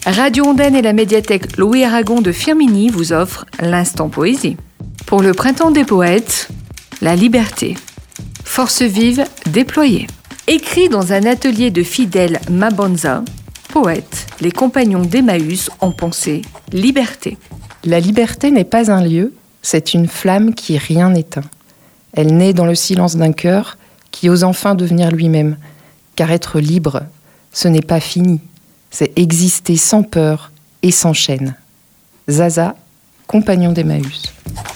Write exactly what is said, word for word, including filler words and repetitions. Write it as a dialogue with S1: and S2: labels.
S1: Radio Ondaine et la médiathèque Louis Aragon de Firminy vous offrent l'Instant Poésie. Pour le Printemps des Poètes, la liberté. Force vive déployée. Écrit dans un atelier de Fidèle Mabonza, poète, les compagnons d'Emmaüs ont pensé liberté.
S2: La liberté n'est pas un lieu, c'est une flamme qui rien n'éteint. Elle naît dans le silence d'un cœur qui ose enfin devenir lui-même. Car être libre, ce n'est pas fini, c'est exister sans peur et sans chaîne. Zaza, compagnon d'Emmaüs.